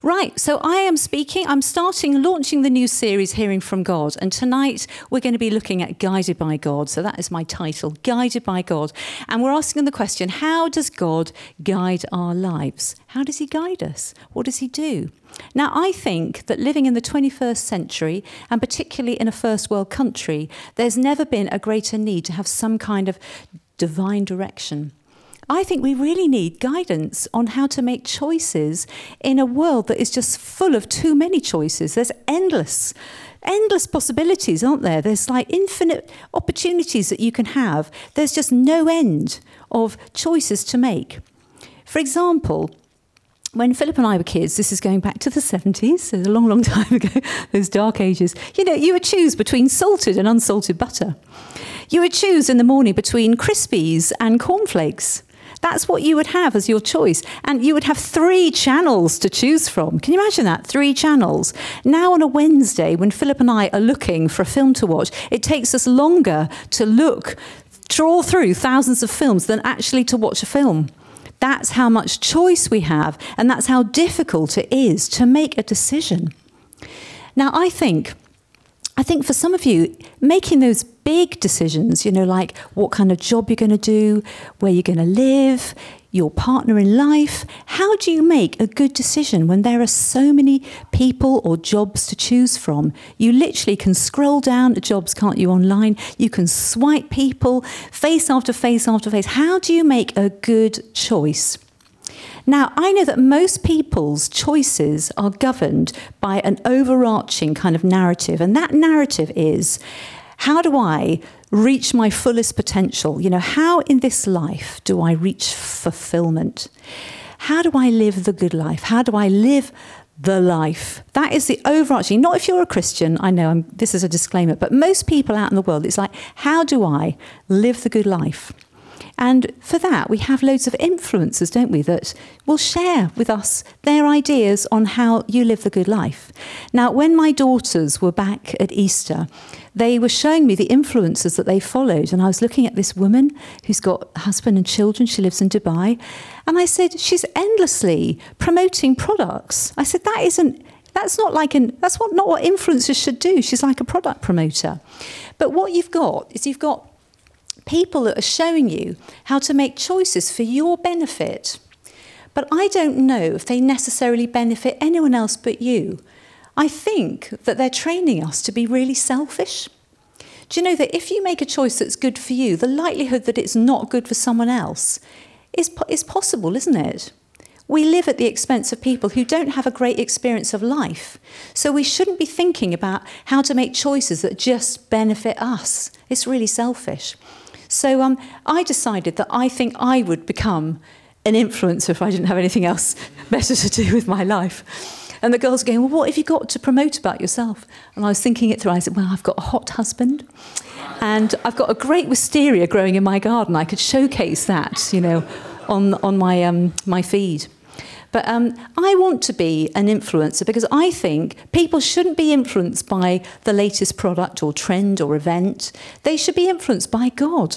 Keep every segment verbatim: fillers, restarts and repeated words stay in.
Right, so I am speaking, I'm starting, launching the new series, Hearing from God. And tonight we're going to be looking at Guided by God. So that is my title, Guided by God. And we're asking the question, how does God guide our lives? How does he guide us? What does he do? Now, I think that living in the twenty-first century, and particularly in a first world country, there's never been a greater need to have some kind of divine direction. I think we really need guidance on how to make choices in a world that is just full of too many choices. There's endless, endless possibilities, aren't there? There's like infinite opportunities that you can have. There's just no end of choices to make. For example, when Philip and I were kids, this is going back to the seventies, so a long, long time ago, those dark ages, you know, you would choose between salted and unsalted butter. You would choose in the morning between Crispies and cornflakes. That's what you would have as your choice. And you would have three channels to choose from. Can you imagine that? Three channels. Now on a Wednesday, when Philip and I are looking for a film to watch, it takes us longer to look, trawl through thousands of films than actually to watch a film. That's how much choice we have. And that's how difficult it is to make a decision. Now, I think... I think for some of you, making those big decisions, you know, like what kind of job you're going to do, where you're going to live, your partner in life, how do you make a good decision when there are so many people or jobs to choose from? You literally can scroll down the jobs, can't you, online? You can swipe people, face after face after face. How do you make a good choice? Now, I know that most people's choices are governed by an overarching kind of narrative, and that narrative is, how do I reach my fullest potential? You know, how in this life do I reach fulfillment? How do I live the good life? How do I live the life? That is the overarching, not if you're a Christian, I know I'm, this is a disclaimer, but most people out in the world, it's like, how do I live the good life? And for that, we have loads of influencers, don't we, that will share with us their ideas on how you live the good life. Now, when my daughters were back at Easter, they were showing me the influencers that they followed. And I was looking at this woman who's got a husband and children. She lives in Dubai. And I said, she's endlessly promoting products. I said, that isn't... That's not like an, that's what, not what influencers should do. She's like a product promoter. But what you've got is you've got people that are showing you how to make choices for your benefit. But I don't know if they necessarily benefit anyone else but you. I think that they're training us to be really selfish. Do you know that if you make a choice that's good for you, the likelihood that it's not good for someone else is, is possible, isn't it? We live at the expense of people who don't have a great experience of life. So we shouldn't be thinking about how to make choices that just benefit us. It's really selfish. So um, I decided that I think I would become an influencer if I didn't have anything else better to do with my life. And the girls were going, well, what have you got to promote about yourself? And I was thinking it through. I said, well, I've got a hot husband. And I've got a great wisteria growing in my garden. I could showcase that, you know, on, on my, um, my feed. But um, I want to be an influencer because I think people shouldn't be influenced by the latest product or trend or event. They should be influenced by God.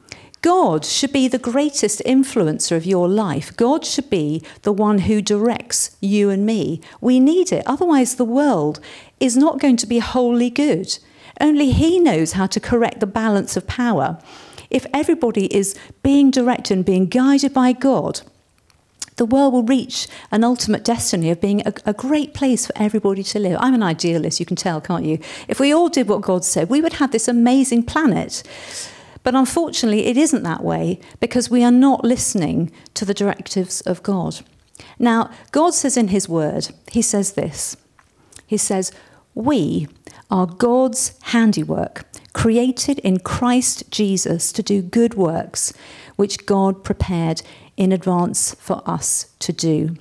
God should be the greatest influencer of your life. God should be the one who directs you and me. We need it. Otherwise, the world is not going to be wholly good. Only he knows how to correct the balance of power. If everybody is being directed and being guided by God, the world will reach an ultimate destiny of being a, a great place for everybody to live. I'm an idealist, you can tell, can't you? If we all did what God said, we would have this amazing planet. But unfortunately, it isn't that way because we are not listening to the directives of God. Now, God says in his word, he says this. He says, we are God's handiwork, created in Christ Jesus to do good works, which God prepared in advance for us to do.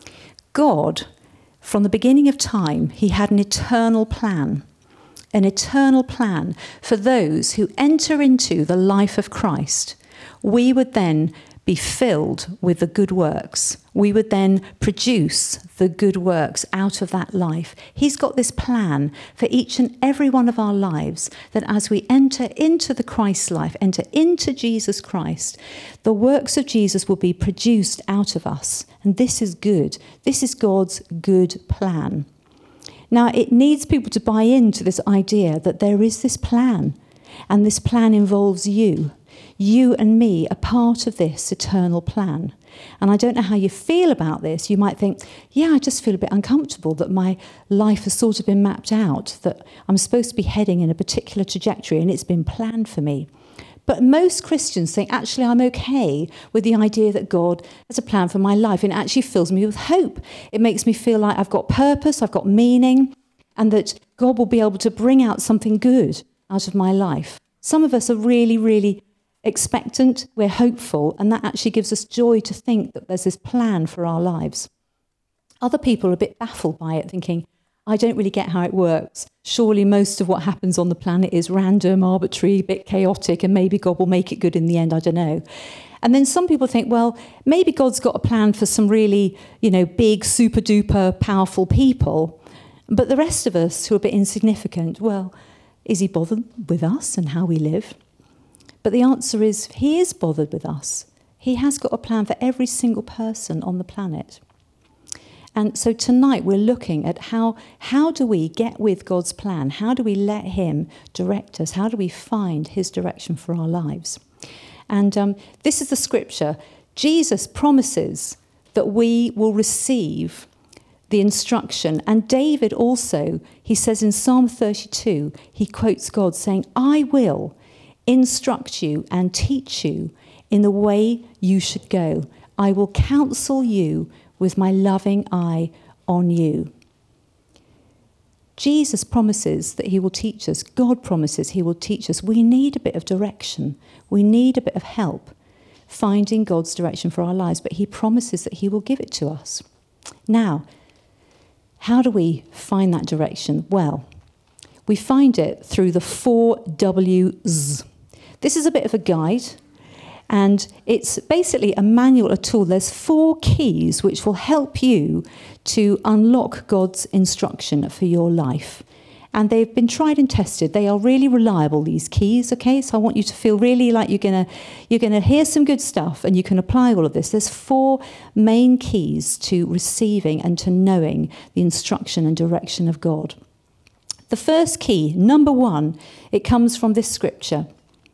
God, from the beginning of time, he had an eternal plan, an eternal plan for those who enter into the life of Christ. We would then be filled with the good works. We would then produce the good works out of that life. He's got this plan for each and every one of our lives, that as we enter into the Christ life, enter into Jesus Christ, the works of Jesus will be produced out of us. And this is good. This is God's good plan. Now, it needs people to buy into this idea that there is this plan, and this plan involves you. You and me are part of this eternal plan. And I don't know how you feel about this. You might think, yeah, I just feel a bit uncomfortable that my life has sort of been mapped out, that I'm supposed to be heading in a particular trajectory and it's been planned for me. But most Christians think, actually, I'm okay with the idea that God has a plan for my life, and it actually fills me with hope. It makes me feel like I've got purpose, I've got meaning, and that God will be able to bring out something good out of my life. Some of us are really, really expectant, we're hopeful, and that actually gives us joy to think that there's this plan for our lives. Other people are a bit baffled by it, thinking, I don't really get how it works. Surely most of what happens on the planet is random, arbitrary, a bit chaotic, and maybe God will make it good in the end, I don't know. And then some people think, well, maybe God's got a plan for some really, you know, big, super duper powerful people, but the rest of us who are a bit insignificant, well, is he bothered with us and how we live? But the answer is, he is bothered with us. He has got a plan for every single person on the planet. And so tonight we're looking at how, how do we get with God's plan? How do we let him direct us? How do we find his direction for our lives? And um, this is the scripture. Jesus promises that we will receive the instruction. And David also, he says in Psalm thirty-two, he quotes God saying, I will instruct you and teach you in the way you should go. I will counsel you with my loving eye on you. Jesus promises that he will teach us. God promises he will teach us. We need a bit of direction. We need a bit of help finding God's direction for our lives, but he promises that he will give it to us. Now, how do we find that direction? Well, we find it through the four W's. This is a bit of a guide, and it's basically a manual, a tool. There's four keys which will help you to unlock God's instruction for your life. And they've been tried and tested. They are really reliable, these keys, okay? So I want you to feel really like you're gonna you're gonna hear some good stuff and you can apply all of this. There's four main keys to receiving and to knowing the instruction and direction of God. The first key, number one, it comes from this scripture.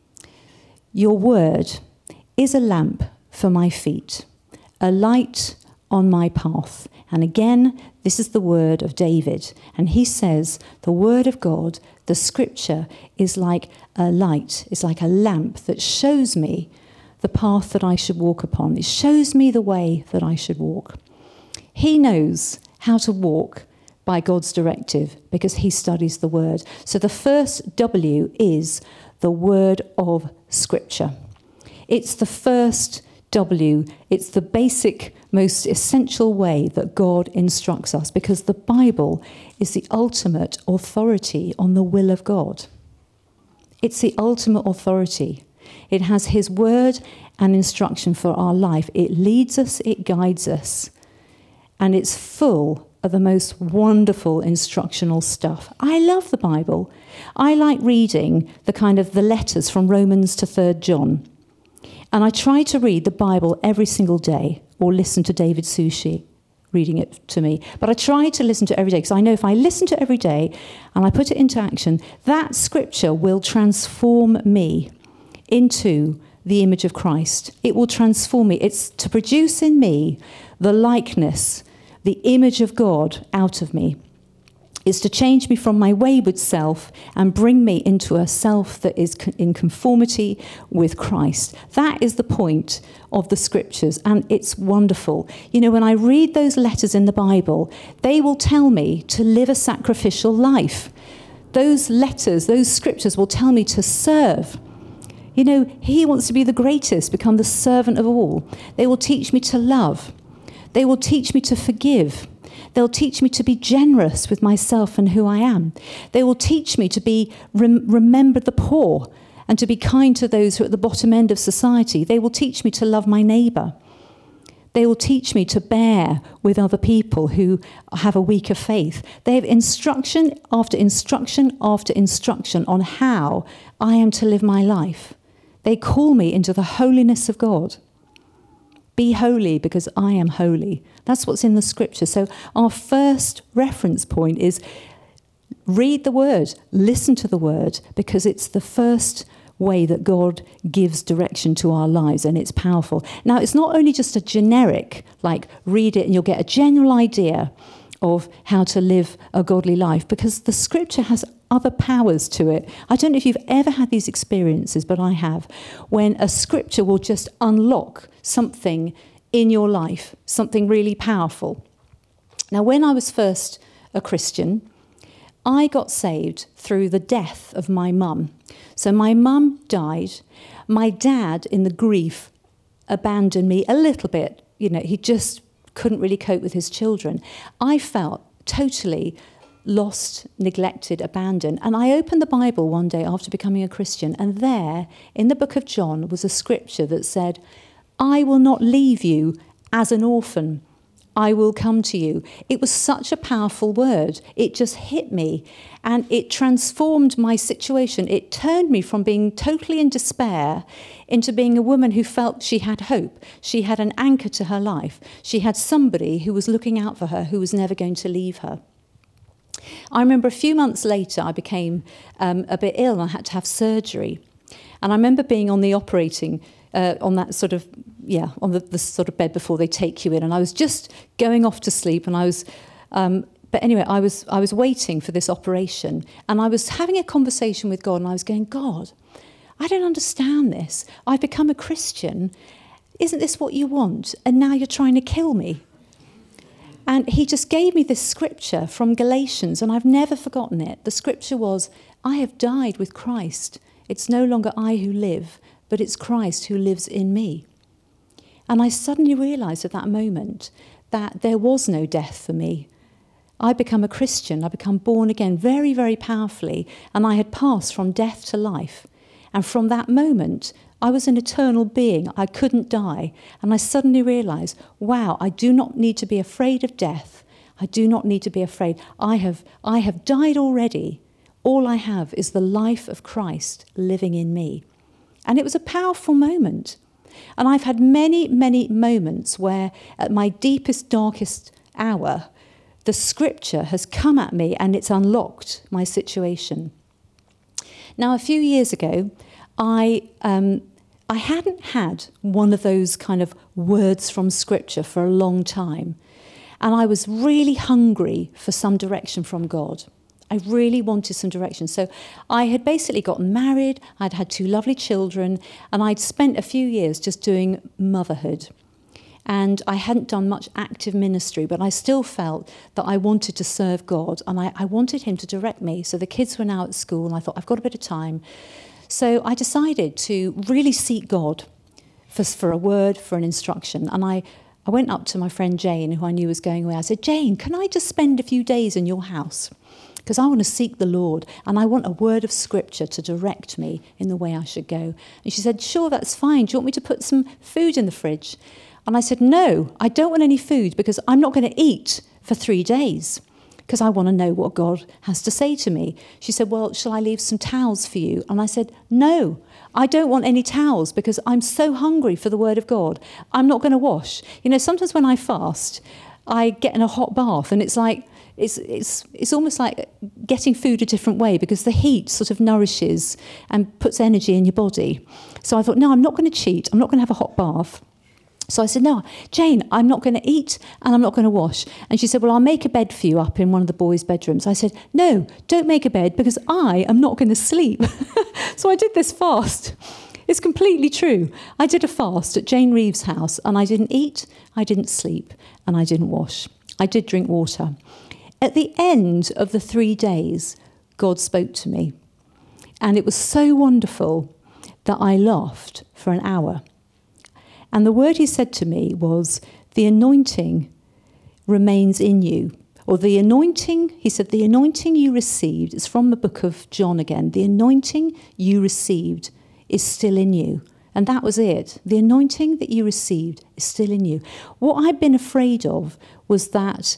Your word is a lamp for my feet, a light on my path. And again, this is the word of David. And he says, the word of God, the scripture, is like a light, it's like a lamp that shows me the path that I should walk upon. It shows me the way that I should walk. He knows how to walk by God's directive because he studies the word. So the first W is the word of scripture. It's the first W. It's the basic, most essential way that God instructs us, because the Bible is the ultimate authority on the will of God. It's the ultimate authority. It has his word and instruction for our life. It leads us, it guides us, and it's full of the most wonderful instructional stuff. I love the Bible. I like reading the kind of the letters from Romans to Third John. And I try to read the Bible every single day, or listen to David Sushi reading it to me. But I try to listen to it every day, because I know if I listen to it every day and I put it into action, that scripture will transform me into the image of Christ. It will transform me. It's to produce in me the likeness, the image of God out of me. Is to change me from my wayward self and bring me into a self that is in conformity with Christ. That is the point of the scriptures, and it's wonderful. You know, when I read those letters in the Bible, they will tell me to live a sacrificial life. Those letters, those scriptures will tell me to serve. You know, he wants to be the greatest, become the servant of all. They will teach me to love. They will teach me to forgive. They'll teach me to be generous with myself and who I am. They will teach me to be rem- remember the poor and to be kind to those who are at the bottom end of society. They will teach me to love my neighbour. They will teach me to bear with other people who have a weaker faith. They have instruction after instruction after instruction on how I am to live my life. They call me into the holiness of God. Be holy because I am holy. That's what's in the scripture. So our first reference point is read the word, listen to the word, because it's the first way that God gives direction to our lives, and it's powerful. Now, it's not only just a generic, like read it and you'll get a general idea of how to live a godly life, because the scripture has other powers to it. I don't know if you've ever had these experiences, but I have, when a scripture will just unlock something in your life, something really powerful. Now, when I was first a Christian, I got saved through the death of my mum. So my mum died. My dad, in the grief, abandoned me a little bit. You know, he just couldn't really cope with his children. I felt totally lost, neglected, abandoned. And I opened the Bible one day after becoming a Christian, and there, in the book of John, was a scripture that said, I will not leave you as an orphan. I will come to you. It was such a powerful word. It just hit me, and it transformed my situation. It turned me from being totally in despair into being a woman who felt she had hope. She had an anchor to her life. She had somebody who was looking out for her, who was never going to leave her. I remember a few months later, I became um, a bit ill and I had to have surgery. And I remember being on the operating Uh, on that sort of, yeah, on the, the sort of bed before they take you in. And I was just going off to sleep, and I was, um, but anyway, I was I was waiting for this operation, and I was having a conversation with God, and I was going, God, I don't understand this. I've become a Christian. Isn't this what you want? And now you're trying to kill me. And he just gave me this scripture from Galatians, and I've never forgotten it. The scripture was, I have died with Christ. It's no longer I who live, but it's Christ who lives in me. And I suddenly realised at that moment that there was no death for me. I become a Christian, I become born again very, very powerfully, and I had passed from death to life. And from that moment, I was an eternal being. I couldn't die. And I suddenly realised, wow, I do not need to be afraid of death. I do not need to be afraid. I have, I have died already. All I have is the life of Christ living in me. And it was a powerful moment. And I've had many, many moments where at my deepest, darkest hour, the scripture has come at me and it's unlocked my situation. Now, a few years ago, I um, I hadn't had one of those kind of words from scripture for a long time. And I was really hungry for some direction from God. I really wanted some direction. So I had basically gotten married, I'd had two lovely children, and I'd spent a few years just doing motherhood. And I hadn't done much active ministry, but I still felt that I wanted to serve God, and I, I wanted him to direct me. So the kids were now at school, and I thought, I've got a bit of time. So I decided to really seek God for, for a word, for an instruction. And I, I went up to my friend Jane, who I knew was going away. I said, Jane, can I just spend a few days in your house? Because I want to seek the Lord, and I want a word of scripture to direct me in the way I should go. And she said, sure, that's fine. Do you want me to put some food in the fridge? And I said, no, I don't want any food, because I'm not going to eat for three days, because I want to know what God has to say to me. She said, well, shall I leave some towels for you? And I said, no, I don't want any towels, because I'm so hungry for the word of God. I'm not going to wash. You know, sometimes when I fast, I get in a hot bath, and it's like, It's it's it's almost like getting food a different way, because the heat sort of nourishes and puts energy in your body. So I thought, no, I'm not going to cheat. I'm not going to have a hot bath. So I said, no, Jane, I'm not going to eat and I'm not going to wash. And she said, well, I'll make a bed for you up in one of the boys' bedrooms. I said, no, don't make a bed, because I am not going to sleep. So I did this fast. It's completely true. I did a fast at Jane Reeves' house, and I didn't eat, I didn't sleep, and I didn't wash. I did drink water. At the end of the three days, God spoke to me. And it was so wonderful that I laughed for an hour. And the word he said to me was, the anointing remains in you. or the anointing, he said, the anointing you received, it's from the book of John again, the anointing you received is still in you. And that was it. The anointing that you received is still in you. What I'd been afraid of was that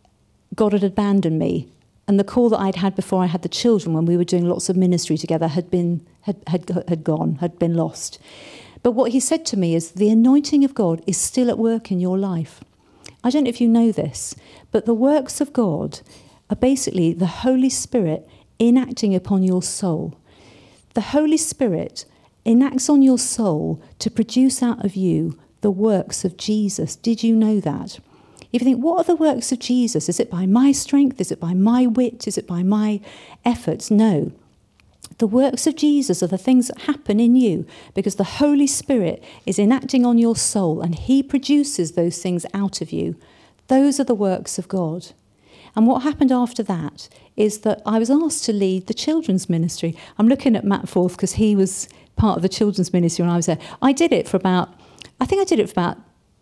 God had abandoned me, and the call that I'd had before I had the children, when we were doing lots of ministry together, had been had had, had gone, had been lost. But what he said to me is, the anointing of God is still at work in your life. I don't know if you know this, but the works of God are basically the Holy Spirit enacting upon your soul. The Holy Spirit enacts on your soul to produce out of you the works of Jesus. Did you know that? If you think, what are the works of Jesus? Is it by my strength? Is it by my wit? Is it by my efforts? No. The works of Jesus are the things that happen in you because the Holy Spirit is enacting on your soul and he produces those things out of you. Those are the works of God. And what happened after that is that I was asked to lead the children's ministry. I'm looking at Matt Forth because he was part of the children's ministry when I was there. I did it for about, I think I did it for about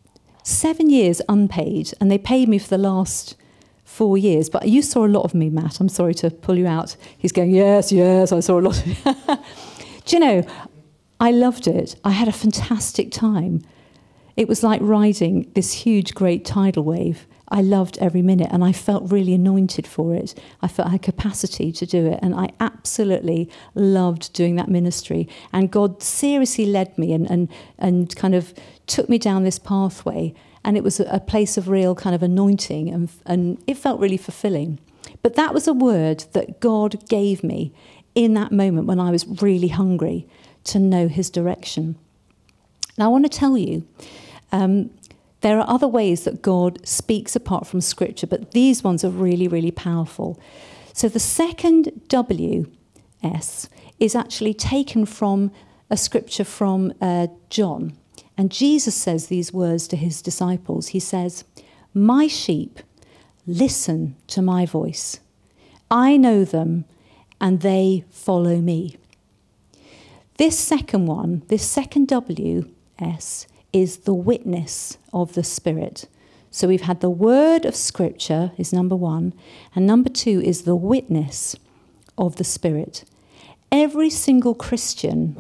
seven years unpaid, and they paid me for the last four years. But you saw a lot of me, Matt. I'm sorry to pull you out. He's going, yes, yes, I saw a lot of you. Do you know, I loved it. I had a fantastic time. It was like riding this huge, great tidal wave. I loved every minute, and I felt really anointed for it. I felt I had capacity to do it, and I absolutely loved doing that ministry. And God seriously led me and and, and kind of took me down this pathway, and it was a, a place of real kind of anointing, and, and it felt really fulfilling. But that was a word that God gave me in that moment when I was really hungry to know his direction. Now, I want to tell you, um, there are other ways that God speaks apart from Scripture, but these ones are really, really powerful. So the second W, S, is actually taken from a scripture from uh, John. And Jesus says these words to his disciples. He says, "My sheep listen to my voice. I know them, and they follow me." This second one, this second W, S, is the witness of the Spirit. So we've had the word of Scripture is number one, and number two is the witness of the Spirit. Every single Christian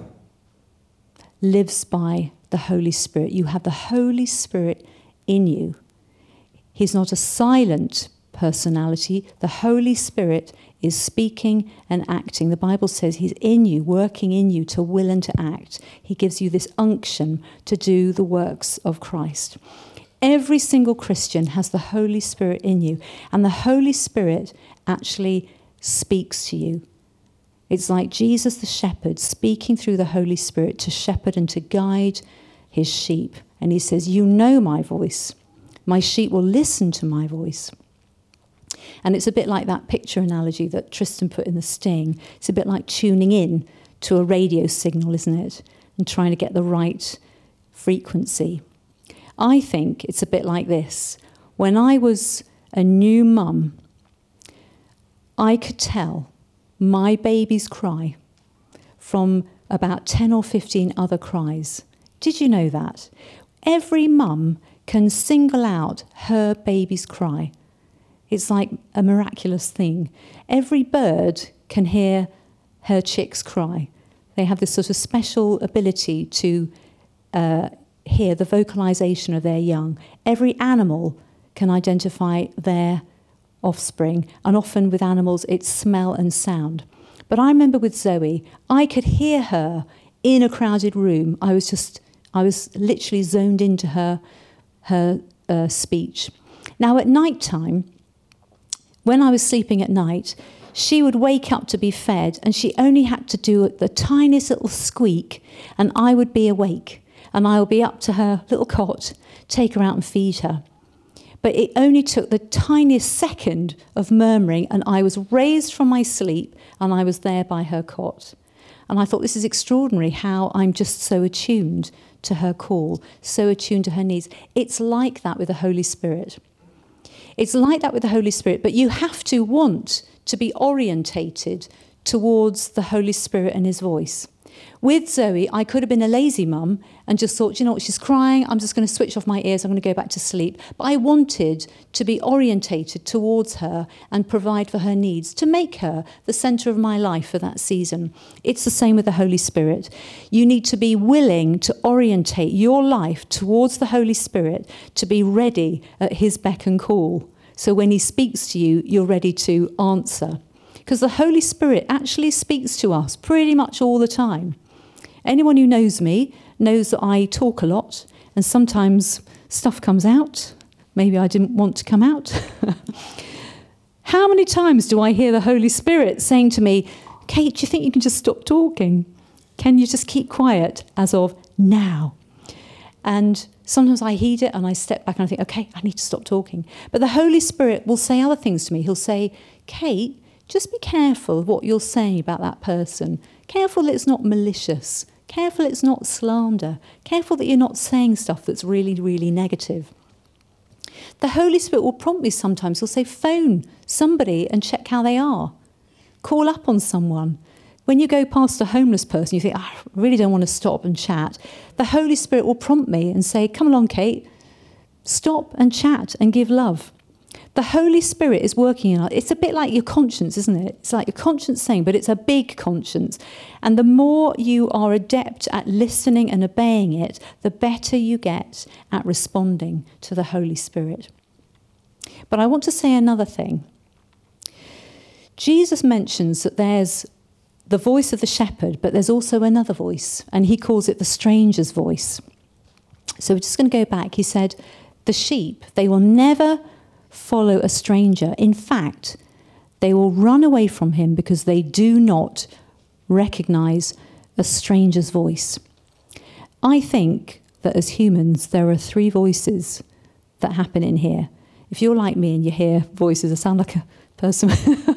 lives by the Holy Spirit. You have the Holy Spirit in you. He's not a silent personality. The Holy Spirit is speaking and acting. The Bible says he's in you, working in you to will and to act. He gives you this unction to do the works of Christ. Every single Christian has the Holy Spirit in you, and the Holy Spirit actually speaks to you. It's like Jesus the shepherd speaking through the Holy Spirit to shepherd and to guide his sheep. And he says, "You know my voice. My sheep will listen to my voice." And it's a bit like that picture analogy that Tristan put in The Sting. It's a bit like tuning in to a radio signal, isn't it? And trying to get the right frequency. I think it's a bit like this. When I was a new mum, I could tell my baby's cry from about ten or fifteen other cries. Did you know that? Every mum can single out her baby's cry. It's like a miraculous thing. Every bird can hear her chicks cry. They have this sort of special ability to uh, hear the vocalization of their young. Every animal can identify their offspring, and often with animals it's smell and sound. But I remember with Zoe, I could hear her in a crowded room. I was just, I was literally zoned into her, her uh, speech. Now at night time, when I was sleeping at night, she would wake up to be fed, and she only had to do the tiniest little squeak, and I would be awake, and I would be up to her little cot, take her out and feed her. But it only took the tiniest second of murmuring, and I was raised from my sleep, and I was there by her cot. And I thought, this is extraordinary how I'm just so attuned to her call, so attuned to her needs. It's like that with the Holy Spirit. It's like that with the Holy Spirit, but you have to want to be orientated towards the Holy Spirit and his voice. With Zoe, I could have been a lazy mum and just thought, you know what, she's crying, I'm just going to switch off my ears, I'm going to go back to sleep. But I wanted to be orientated towards her and provide for her needs, to make her the centre of my life for that season. It's the same with the Holy Spirit. You need to be willing to orientate your life towards the Holy Spirit, to be ready at his beck and call. So when he speaks to you, you're ready to answer. Because the Holy Spirit actually speaks to us pretty much all the time. Anyone who knows me knows that I talk a lot, and sometimes stuff comes out. Maybe I didn't want to come out. How many times do I hear the Holy Spirit saying to me, Kate, do you think you can just stop talking? Can you just keep quiet as of now? And sometimes I heed it and I step back and I think, okay, I need to stop talking. But the Holy Spirit will say other things to me. He'll say, Kate, just be careful of what you're saying about that person. Careful that it's not malicious. Careful it's not slander. Careful that you're not saying stuff that's really, really negative. The Holy Spirit will prompt me sometimes. He'll say, phone somebody and check how they are. Call up on someone. When you go past a homeless person, you think, oh, I really don't want to stop and chat. The Holy Spirit will prompt me and say, come along, Kate. Stop and chat and give love. The Holy Spirit is working in us. It's a bit like your conscience, isn't it? It's like your conscience saying, but it's a big conscience. And the more you are adept at listening and obeying it, the better you get at responding to the Holy Spirit. But I want to say another thing. Jesus mentions that there's the voice of the shepherd, but there's also another voice, and he calls it the stranger's voice. So we're just going to go back. He said, the sheep, they will never follow a stranger. In fact, they will run away from him because they do not recognize a stranger's voice. I think that as humans, there are three voices that happen in here. If you're like me and you hear voices, I sound like a person.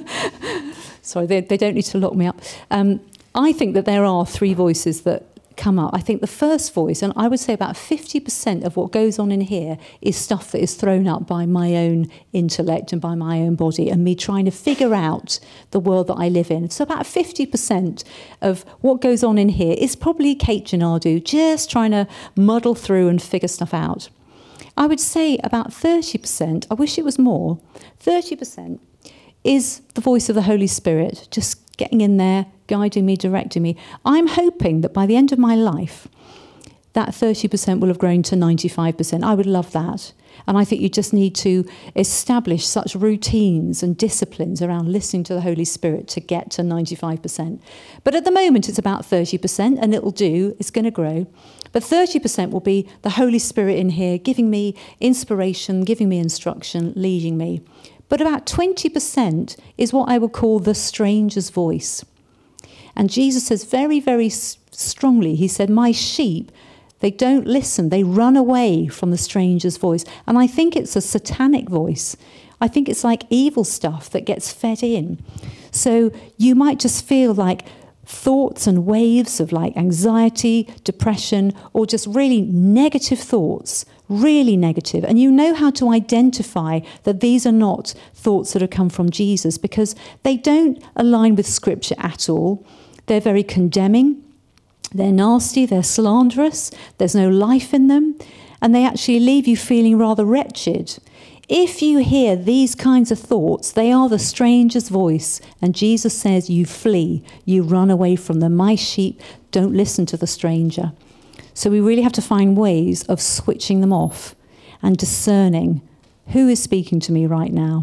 Sorry, they, they don't need to lock me up. Um, I think that there are three voices that come up. I think the first voice, and I would say about fifty percent of what goes on in here is stuff that is thrown up by my own intellect and by my own body and me trying to figure out the world that I live in. So about fifty percent of what goes on in here is probably Kate Gennaro just trying to muddle through and figure stuff out. I would say about thirty percent, I wish it was more, thirty percent is the voice of the Holy Spirit, just getting in there, guiding me, directing me. I'm hoping that by the end of my life, that thirty percent will have grown to ninety-five percent. I would love that. And I think you just need to establish such routines and disciplines around listening to the Holy Spirit to get to ninety-five percent. But at the moment, it's about thirty percent, and it'll do. It's going to grow. But thirty percent will be the Holy Spirit in here, giving me inspiration, giving me instruction, leading me. But about twenty percent is what I would call the stranger's voice. And Jesus says very, very strongly, he said, my sheep, they don't listen. They run away from the stranger's voice. And I think it's a satanic voice. I think it's like evil stuff that gets fed in. So you might just feel like thoughts and waves of like anxiety, depression, or just really negative thoughts, really negative. And you know how to identify that these are not thoughts that have come from Jesus because they don't align with Scripture at all. They're very condemning. They're nasty, they're slanderous, there's no life in them, and they actually leave you feeling rather wretched. If you hear these kinds of thoughts, they are the stranger's voice, and Jesus says you flee, you run away from them. My sheep don't listen to the stranger. So we really have to find ways of switching them off and discerning who is speaking to me right now.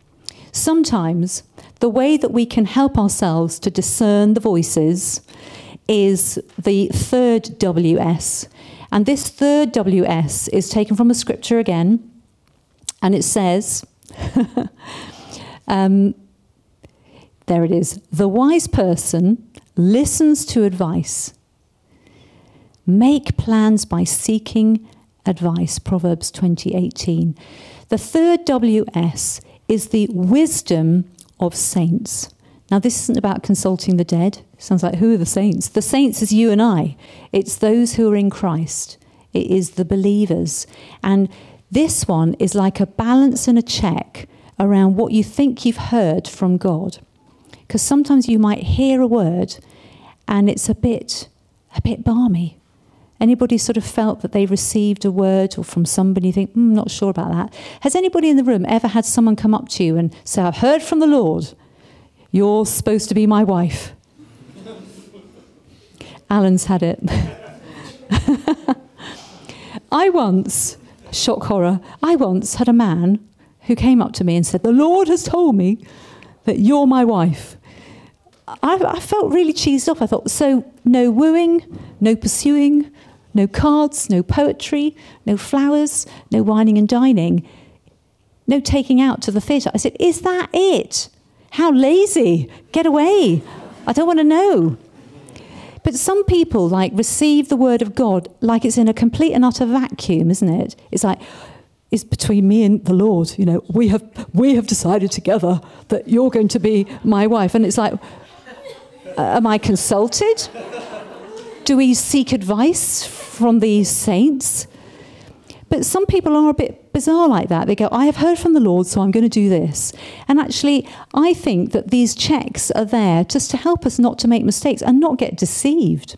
Sometimes the way that we can help ourselves to discern the voices is the third W S. And this third W S is taken from a scripture again. And it says, um, there it is, the wise person listens to advice. Make plans by seeking advice, Proverbs twenty eighteen. The third W S is the wisdom of saints. Now, this isn't about consulting the dead. It sounds like, who are the saints? The saints is you and I. It's those who are in Christ. It is the believers. And this one is like a balance and a check around what you think you've heard from God. Because sometimes you might hear a word and it's a bit, a bit balmy. Anybody sort of felt that they received a word or from somebody, you think, mm, not sure about that. Has anybody in the room ever had someone come up to you and say, I've heard from the Lord, you're supposed to be my wife? Alan's had it. I once, shock horror, I once had a man who came up to me and said, the Lord has told me that you're my wife. I, I felt really cheesed off. I thought, so no wooing, no pursuing, no cards, no poetry, no flowers, no wining and dining, no taking out to the theatre. I said, is that it? How lazy. Get away. I don't want to know. But some people like receive the word of God like it's in a complete and utter vacuum, isn't it? It's like, it's between me and the Lord. You know, we have we have decided together that you're going to be my wife. And it's like, uh, am I consulted? Do we seek advice from these saints? But some people are a bit bizarre like that. They go, I have heard from the Lord, so I'm going to do this. And actually, I think that these checks are there just to help us not to make mistakes and not get deceived.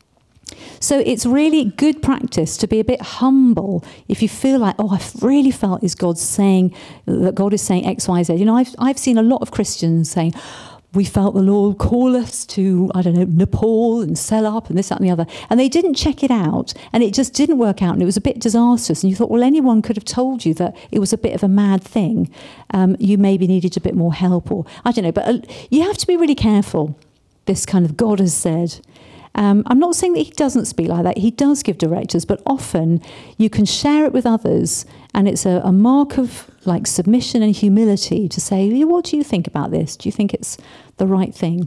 So it's really good practice to be a bit humble if you feel like, oh, I've really felt is God saying, that God is saying X, Y, Z. You know, I've, I've seen a lot of Christians saying, we felt the Lord call us to, I don't know, Nepal and sell up and this, that and the other. And they didn't check it out and it just didn't work out and it was a bit disastrous. And you thought, well, anyone could have told you that it was a bit of a mad thing. Um, you maybe needed a bit more help or, I don't know. But uh, you have to be really careful, this kind of God has said. Um, I'm not saying that he doesn't speak like that. He does give directives, but often you can share it with others and it's a, a mark of like submission and humility to say, what do you think about this? Do you think it's the right thing?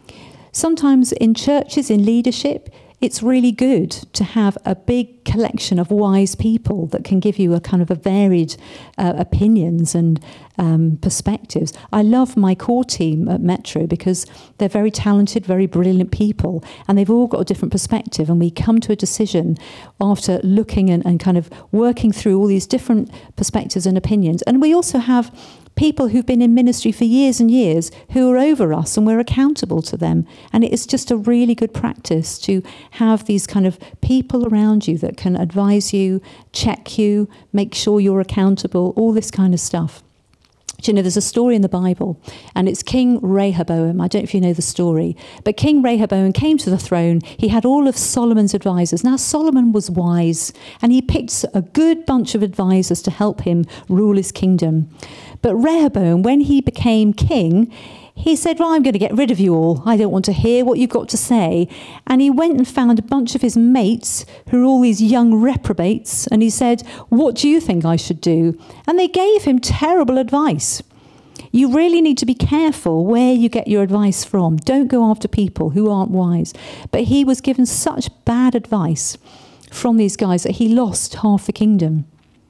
Sometimes in churches, in leadership, it's really good to have a big collection of wise people that can give you a kind of a varied uh, opinions and um, perspectives. I love my core team at Metro because they're very talented, very brilliant people, and they've all got a different perspective. And we come to a decision after looking and, and kind of working through all these different perspectives and opinions. And we also have people who've been in ministry for years and years who are over us and we're accountable to them. And it's just a really good practice to have these kind of people around you that can advise you, check you, make sure you're accountable, all this kind of stuff. Do you know, there's a story in the Bible, and it's King Rehoboam. I don't know if you know the story, but King Rehoboam came to the throne. He had all of Solomon's advisors. Now, Solomon was wise, and he picked a good bunch of advisors to help him rule his kingdom. But Rehoboam, when he became king, he said, well, I'm going to get rid of you all. I don't want to hear what you've got to say. And he went and found a bunch of his mates who are all these young reprobates. And he said, what do you think I should do? And they gave him terrible advice. You really need to be careful where you get your advice from. Don't go after people who aren't wise. But he was given such bad advice from these guys that he lost half the kingdom.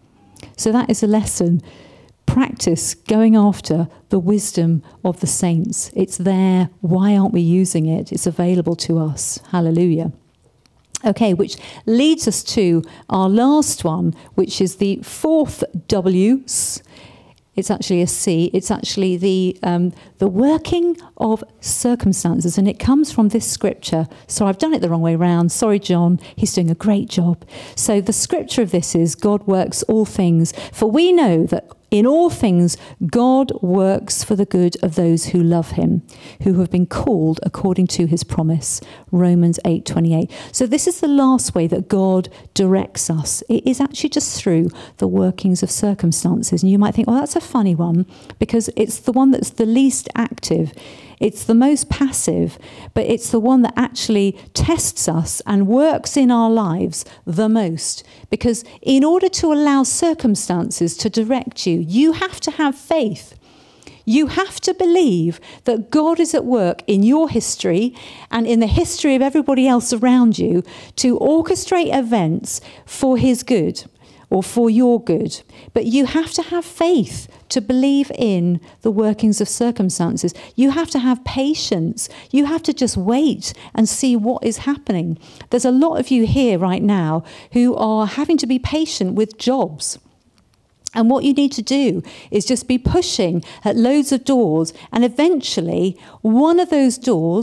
So that is a lesson. Practice going after the wisdom of the saints. It's there. Why aren't we using it? It's available to us. Hallelujah. Okay, which leads us to our last one, which is the fourth W. It's actually a C. It's actually the um, the working of circumstances, and it comes from this scripture. So I've done it the wrong way round. Sorry, John. He's doing a great job. So the scripture of this is, God works all things. For we know that in all things, God works for the good of those who love him, who have been called according to his promise. Romans eight twenty-eight. So this is the last way that God directs us. It is actually just through the workings of circumstances. And you might think, oh, that's a funny one, because it's the one that's the least active. It's the most passive, but it's the one that actually tests us and works in our lives the most. Because in order to allow circumstances to direct you, you have to have faith. You have to believe that God is at work in your history and in the history of everybody else around you to orchestrate events for his good or for your good. But you have to have faith to believe in the workings of circumstances. You have to have patience. You have to just wait and see what is happening. There's a lot of you here right now who are having to be patient with jobs. And what you need to do is just be pushing at loads of doors, and eventually one of those doors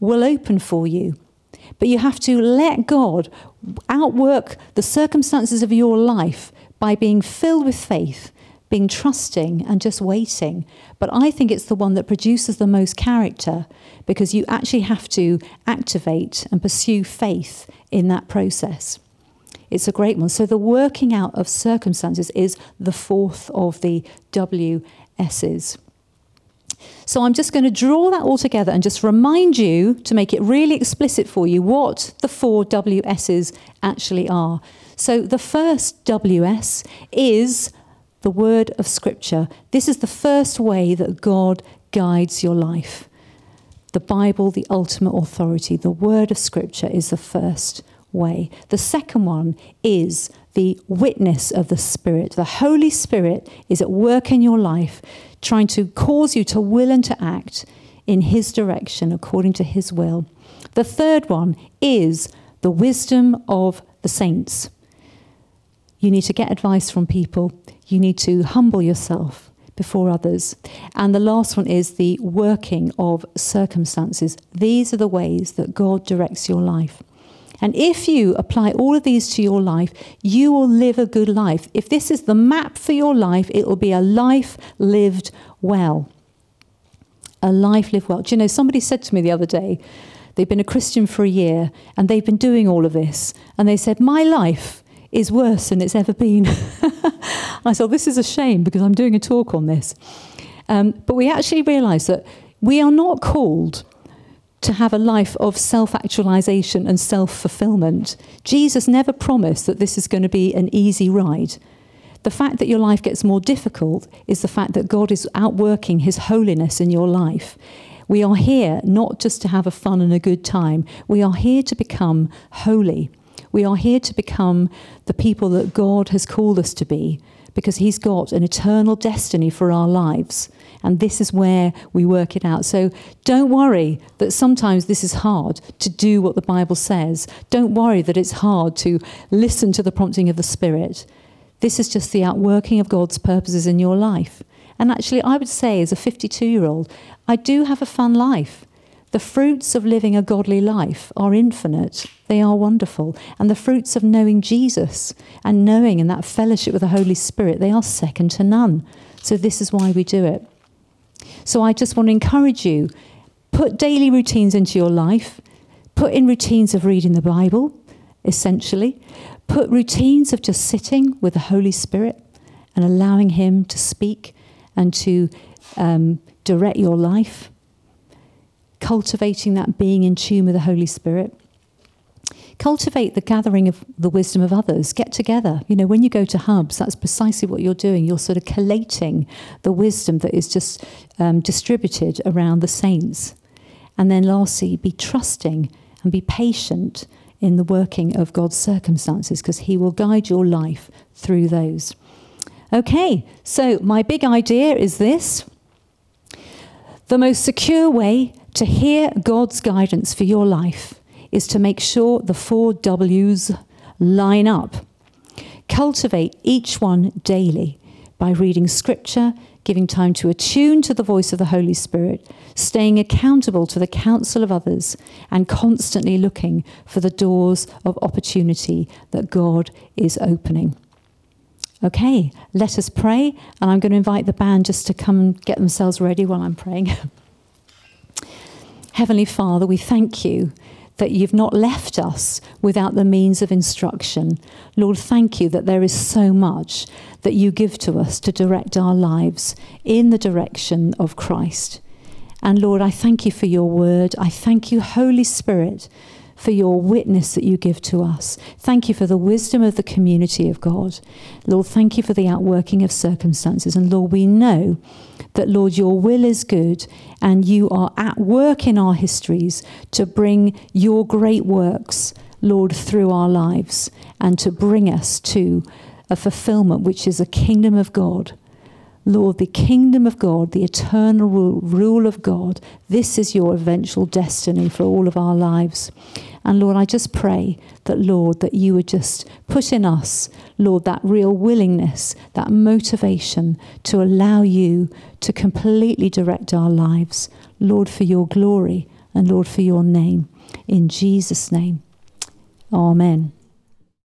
will open for you. But you have to let God outwork the circumstances of your life by being filled with faith, being trusting and just waiting. But I think it's the one that produces the most character, because you actually have to activate and pursue faith in that process. It's a great one. So the working out of circumstances is the fourth of the W S's. So I'm just going to draw that all together and just remind you, to make it really explicit for you, what the four W S's actually are. So the first W S is the word of Scripture. This is the first way that God guides your life. The Bible, the ultimate authority. The word of Scripture is the first way. The second one is the witness of the Spirit. The Holy Spirit is at work in your life, trying to cause you to will and to act in his direction according to his will. The third one is the wisdom of the saints. You need to get advice from people. You need to humble yourself before others. And the last one is the working of circumstances. These are the ways that God directs your life. And if you apply all of these to your life, you will live a good life. If this is the map for your life, it will be a life lived well. A life lived well. Do you know, somebody said to me the other day, they've been a Christian for a year and they've been doing all of this. And they said, my life is worse than it's ever been. I thought, this is a shame because I'm doing a talk on this. Um, but we actually realise that we are not called to have a life of self-actualization and self-fulfillment. Jesus never promised that this is going to be an easy ride. The fact that your life gets more difficult is the fact that God is outworking his holiness in your life. We are here not just to have a fun and a good time. We are here to become holy. We are here to become the people that God has called us to be, because he's got an eternal destiny for our lives. And this is where we work it out. So don't worry that sometimes this is hard to do what the Bible says. Don't worry that it's hard to listen to the prompting of the Spirit. This is just the outworking of God's purposes in your life. And actually, I would say as a fifty-two-year-old, I do have a fun life. The fruits of living a godly life are infinite. They are wonderful. And the fruits of knowing Jesus and knowing in that fellowship with the Holy Spirit, they are second to none. So this is why we do it. So I just want to encourage you, put daily routines into your life. Put in routines of reading the Bible, essentially. Put routines of just sitting with the Holy Spirit and allowing him to speak and to um, direct your life. Cultivating that being in tune with the Holy Spirit. Cultivate the gathering of the wisdom of others. Get together. You know, when you go to hubs, that's precisely what you're doing. You're sort of collating the wisdom that is just um, distributed around the saints. And then lastly, be trusting and be patient in the working of God's circumstances, because he will guide your life through those. Okay, so my big idea is this. The most secure way to hear God's guidance for your life is to make sure the four W's line up. Cultivate each one daily by reading scripture, giving time to attune to the voice of the Holy Spirit, staying accountable to the counsel of others, and constantly looking for the doors of opportunity that God is opening. Okay, let us pray, and I'm going to invite the band just to come and get themselves ready while I'm praying. Heavenly Father, we thank you that you've not left us without the means of instruction. Lord, thank you that there is so much that you give to us to direct our lives in the direction of Christ. And Lord, I thank you for your word. I thank you, Holy Spirit, for your witness that you give to us. Thank you for the wisdom of the community of God. Lord, thank you for the outworking of circumstances. And Lord, we know that, Lord, your will is good and you are at work in our histories to bring your great works, Lord, through our lives and to bring us to a fulfillment which is a kingdom of God. Lord, the kingdom of God, the eternal rule, rule of God, this is your eventual destiny for all of our lives. And Lord, I just pray that, Lord, that you would just put in us, Lord, that real willingness, that motivation to allow you to completely direct our lives, Lord, for your glory and Lord, for your name. In Jesus' name, amen.